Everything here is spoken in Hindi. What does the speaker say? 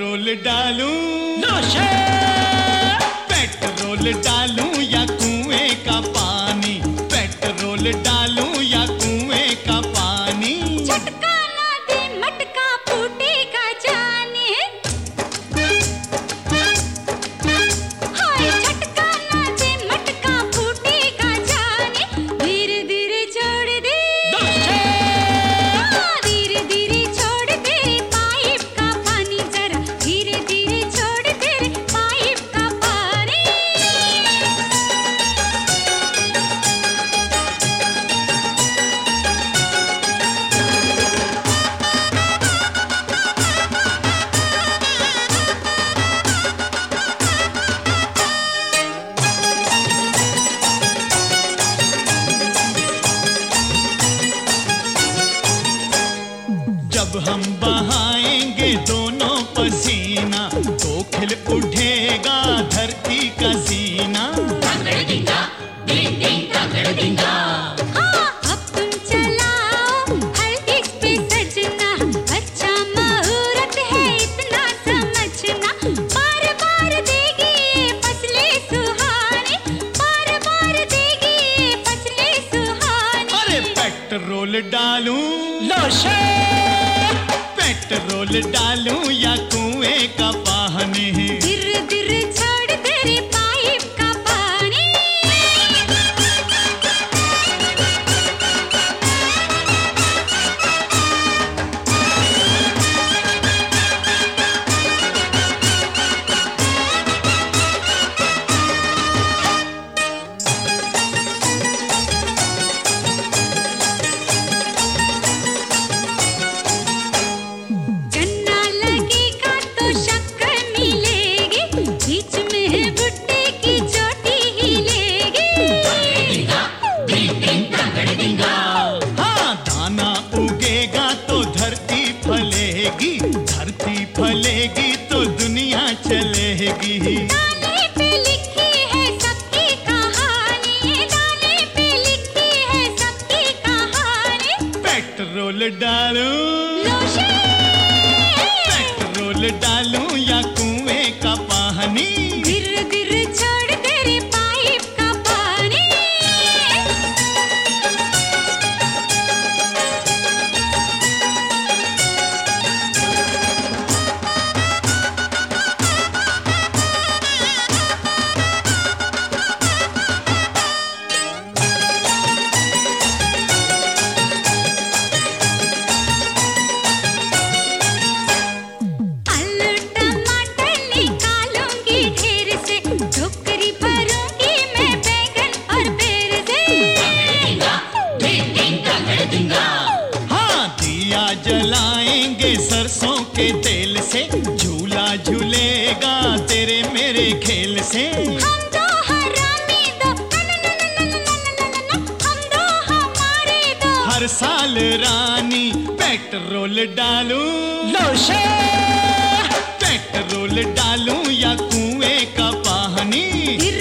पेट्रोल डालूं नशे, पेट्रोल डालूं या कुएं का पानी, पेट्रोल डालूं या कुएं का पानी। झटका ना दे मटका फूटेगा जाने, हाय झटका ना दे मटका फूटेगा जाने। धीरे धीरे छोड़ दे नशे, धीरे धीरे छोड़ दे पाइप का पानी, जरा धीरे धीरे छोड़ दे पाइप का पानी। जब हम बहाएंगे दोनों पसीना, तो खिल उठेगा धरती का सीना। हाँ, अब तुम चलाओ हल्दी पे सजना, अच्छा मुहूर्त है इतना समझना। बार बार देगी ये फसलें सुहानी, बार बार देगी ये फसलें सुहानी। अरे पेट्रोल डालूं नशे, पेट्रोल डालूं या कुएं का पानी। धीरे धीरे छोड़ दे रे पाइप का पानी। गन्ना लगेगा तो शक्कर मिलेगी, बीच में भुट्टे की चोटी हिलेगी। हाँ, दाना उगेगा तो धरती फलेगी, धरती फलेगी तो दुनिया चलेगी। दाने पे लिखी है सबकी कहानी, दाने पे लिखी है सबकी कहानी। पेट्रोल डालूं, नशे, पेट्रोल डालूं या कुएं का पानी। धीरे धीरे छोड़ दे रे पाइप का पानी। आलू टमाटर निकालूंगी ढेर से, टोकरी भरूंगी मैं बैंगन और बेर से। हाँ, दिया जलाएंगे सरसों के तेल से, झूला झूलेगा तेरे मेरे खेल से। हम दो हरामी दो, हम दो हमारे दो। हर साल रानी पेट्रोल डालूं नशे, पेट्रोल डालूं या कुएं का पानी। धीरे